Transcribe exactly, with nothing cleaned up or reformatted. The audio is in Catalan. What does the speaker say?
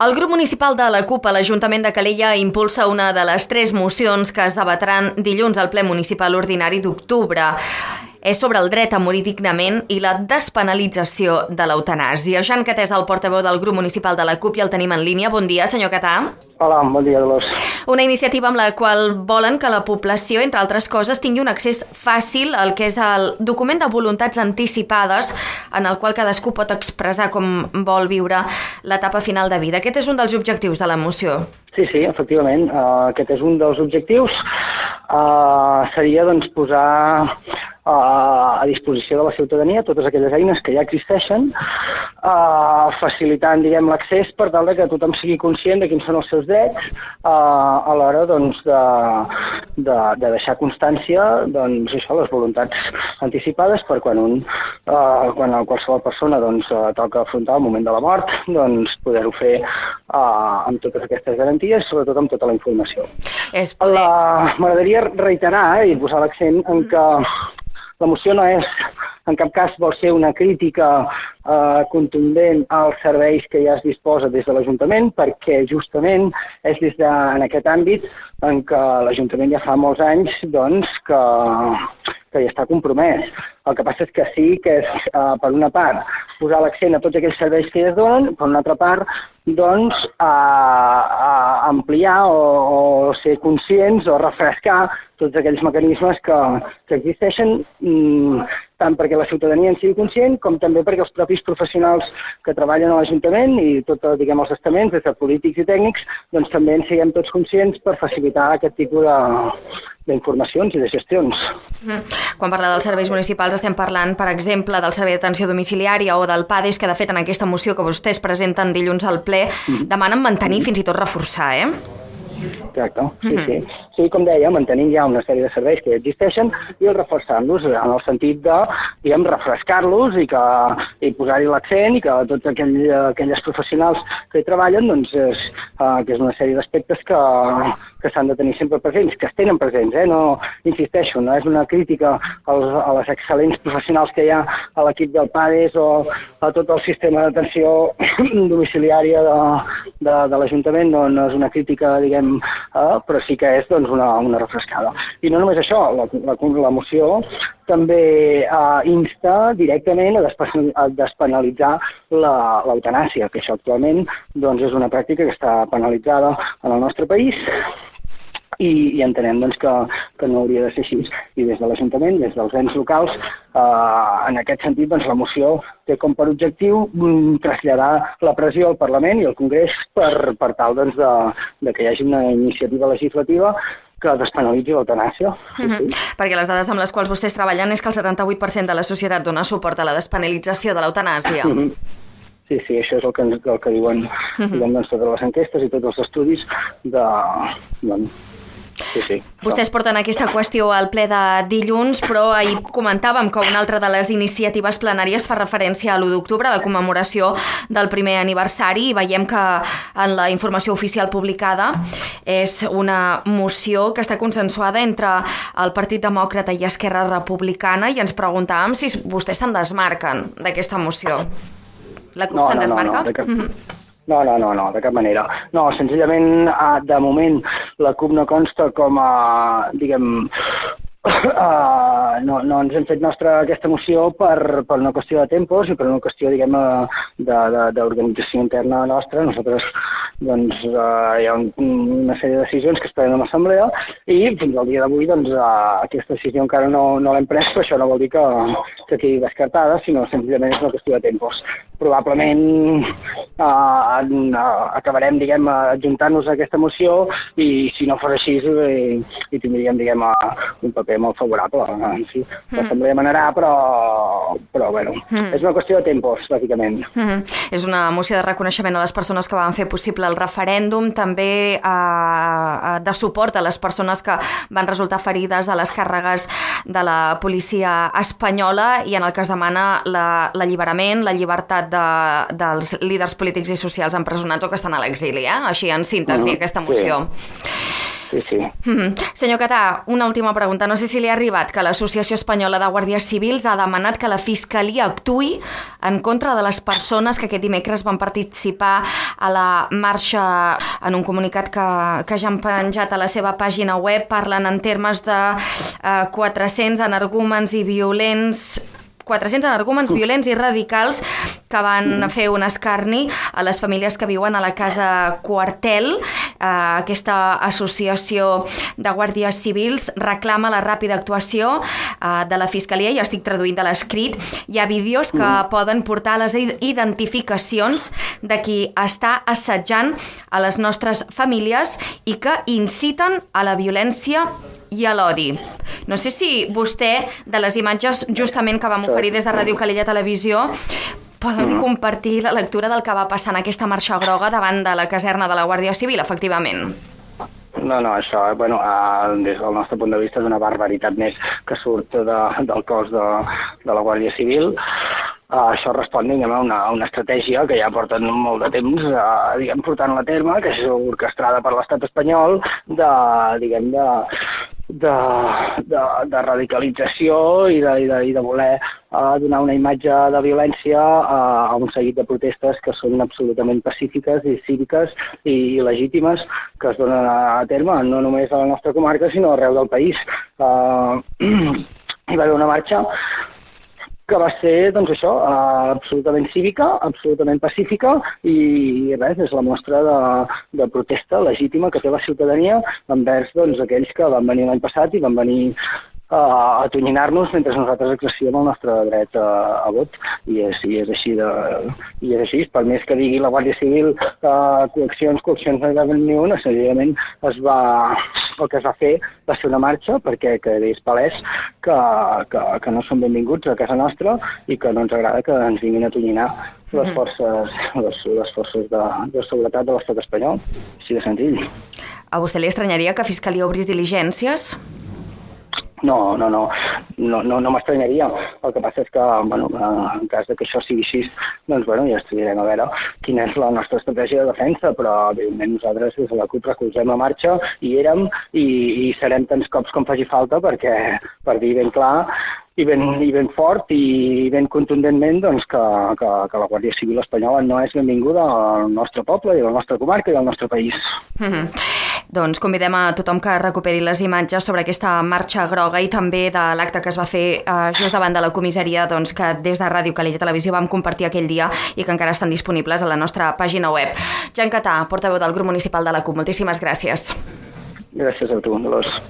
El grup municipal de la CUP a l'Ajuntament de Calella impulsa una de les tres mocions que es debatran dilluns al ple municipal ordinari d'octubre. És sobre el dret a morir dignament i la despenalització de l'eutanàsia. Jean Catà és el portaveu del grup municipal de la CUP i el tenim en línia. Bon dia, senyor Catà. Hola, bon dia, Dolors. Una iniciativa amb la qual volen que la població, entre altres coses, tingui un accés fàcil al que és el document de voluntats anticipades en el qual cadascú pot expressar com vol viure l'etapa final de vida. Aquest és un dels objectius de la moció. Sí, sí, efectivament. Uh, aquest és un dels objectius. Uh, seria doncs, posar uh, a disposició de la ciutadania totes aquelles eines que ja existeixen, uh, facilitant diguem, l'accés per tal que tothom sigui conscient de quins són els seus drets uh, a l'hora doncs, de, de, de deixar constància doncs, això, les voluntats anticipades per quan, un, uh, quan a qualsevol persona doncs, uh, toca afrontar el moment de la mort, doncs, poder-ho fer uh, amb totes aquestes garanties, sobretot amb tota la informació. És poder... La... M'agradaria reiterar eh, i posar l'accent en que la moció no és, en cap cas vol ser una crítica eh, contundent als serveis que ja es disposa des de l'Ajuntament, perquè justament és des de, en aquest àmbit en què l'Ajuntament ja fa molts anys doncs, que, que ja està compromès. El que passa és que sí que és, eh, per una part, posar l'accent a tots aquells serveis que ja es donen, per una altra part, doncs, a, a ampliar o, o ser conscients o refrescar tots aquells mecanismes que, que existeixen, mmm, tant perquè la ciutadania en sigui conscient, com també perquè els propis professionals que treballen a l'Ajuntament i tots diguem, els estaments, des de polítics i tècnics, doncs també en siguem tots conscients per facilitar aquest tipus de, d'informacions i de gestions. Mm. Quan parla dels serveis municipals estem parlant, per exemple, del servei d'atenció domiciliària o del PADES, que de fet en aquesta moció que vostès presenten dilluns al ple mm. demanen mantenir, fins i tot reforçar, eh? Exacte, sí, sí. Sí, com deia, mantenim ja una sèrie de serveis que ja existeixen i reforçant-los en el sentit de, diguem, refrescar-los i, que, i posar-hi l'accent i que tots aquell, aquelles professionals que hi treballen, doncs, és, uh, que és una sèrie d'aspectes que, que s'han de tenir sempre presents, que es tenen presents, eh? No, insisteixo, no és una crítica als, a les excel·lents professionals que hi ha a l'equip del PADES o a tot el sistema d'atenció domiciliària de, de, de l'Ajuntament, no, no és una crítica, diguem, Uh, però sí que és doncs, una, una refrescada. I no només això, la, la, la moció també uh, insta directament a, despen, a despenalitzar l'eutanàsia, que això actualment doncs, és una pràctica que està penalitzada en el nostre país i, i entenem doncs, que, que no hauria de ser així. I des de l'Ajuntament, des dels ens locals, Uh, en aquest sentit, doncs, la moció té com per objectiu um, traslladar la pressió al Parlament i al Congrés per, per tal doncs, de, de que hi hagi una iniciativa legislativa que despenalitzi l'eutanàsia. Sí, mm-hmm. sí. Perquè les dades amb les quals vostès treballen és que el setanta-vuit per cent de la societat dona suport a la despenalització de l'eutanàsia. Mm-hmm. Sí, sí, això és el que, el que diuen mm-hmm. diguem, doncs, totes les enquestes i tots els estudis de... Doncs, sí, sí. Vostès porten aquesta qüestió al ple de dilluns, però ahir comentàvem que una altra de les iniciatives plenàries fa referència a l'u d'octubre, a la commemoració del primer aniversari, i veiem que en la informació oficial publicada és una moció que està consensuada entre el Partit Demòcrata i Esquerra Republicana, i ens preguntàvem si vostès se'n desmarquen d'aquesta moció. La CUP no, se'n no, desmarca? No, no, de cap... No, no, no, no, de cap manera. No, senzillament, de moment, la CUP no consta com a, diguem, uh, no, no ens hem fet nostra aquesta moció per, per una qüestió de tempos i per una qüestió, diguem, d'organització interna nostra. Nosaltres, doncs, uh, hi ha un, una sèrie de decisions que es prenen a l'assemblea i fins al dia d'avui, doncs, uh, aquesta decisió encara no, no l'hem pres, però això no vol dir que, que quedi descartada, sinó senzillament és una qüestió de tempos. Probablement uh, uh, acabarem, diguem, adjuntant-nos a aquesta moció i si no fos així eh, hi tindríem, diguem, un paper molt favorable. En fi, mm. l'assemblea manarà, però, però bueno, mm. és una qüestió de tempos, bàsicament. Mm. És una moció de reconeixement a les persones que van fer possible el referèndum, també uh, de suport a les persones que van resultar ferides a les càrregues de la policia espanyola i en el que es demana l'alliberament, la llibertat de, dels líders polítics i socials empresonats o que estan a l'exili, eh? Així en síntesi, uh-huh. aquesta moció. Sí. sí, sí. Mm-hmm. Senyor Catà, una última pregunta. No sé si li ha arribat que l'Associació Espanyola de Guàrdies Civils ha demanat que la Fiscalia actuï en contra de les persones que aquest dimecres van participar a la marxa. En un comunicat que, que ja han penjat a la seva pàgina web parlen en termes de eh, quatre-cents energúmens i violents quatre-cents energúmens violents i radicals que van fer un escarni a les famílies que viuen a la Casa Quartel. Eh, aquesta associació de guàrdies civils reclama la ràpida actuació eh, de la Fiscalia, i estic traduint de l'escrit. Hi ha vídeos que poden portar a les identificacions de qui està assetjant a les nostres famílies i que inciten a la violència i a l'odi. No sé si vostè, de les imatges justament que vam oferir des de Ràdio Calella Televisió, poden compartir la lectura del que va passar en aquesta marxa groga davant de la caserna de la Guàrdia Civil, efectivament. No, no, això, bueno, des del nostre punt de vista és una barbaritat més que surt de, del cos de, de la Guàrdia Civil. Uh, això respon, diguem, a una, a una estratègia que ja porten molt de temps uh, diguem, portant a terme, que és orquestrada per l'estat espanyol, de, diguem, de, de, de, de radicalització i de, i de, i de voler uh, donar una imatge de violència uh, a un seguit de protestes que són absolutament pacífiques i cíviques i, i legítimes, que es donen a terme no només a la nostra comarca, sinó arreu del país. Uh, hi va haver una marxa que va ser, doncs això, absolutament cívica, absolutament pacífica i, i res, és la mostra de, de protesta legítima que té la ciutadania envers, doncs, aquells que van venir l'any passat i van venir a atonyinar-nos mentre nosaltres exercíem el nostre dret a, a vot, i és, i és així de, i és així, per més que digui la Guàrdia Civil uh, coaccions, coaccions no hi va haver ni una, senzillament es va, el que es va fer va ser una marxa perquè quedés palès que, que, que no són benvinguts a casa nostra i que no ens agrada que ens vinguin a atonyinar les forces, les, les forces de, de seguretat de l'estat espanyol, així de senzill. A vostè li estranyaria que Fiscalia obrís diligències? No, no, no, no, no, no m'estranyaria. El que passa és que, bueno, en cas de que això sigui així, doncs, bueno, ja estudiarem a veure quina és la nostra estratègia de defensa, però, evidentment, nosaltres des de la CUP recolzem la marxa, hi érem i, i serem tants cops com faci falta perquè, per dir ben clar i ben, i ben fort i ben contundentment, doncs, que, que, que la Guàrdia Civil espanyola no és benvinguda al nostre poble i a la nostra comarca i al nostre país. Mm-hmm. Doncs convidem a tothom que recuperi les imatges sobre aquesta marxa groga i també de l'acte que es va fer eh, just davant de la comissaria, doncs, que des de Ràdio Calella Televisió vam compartir aquell dia i que encara estan disponibles a la nostra pàgina web. Jan Catà, portaveu del grup municipal de la CUP, moltíssimes gràcies. Gràcies a tu, Dolors.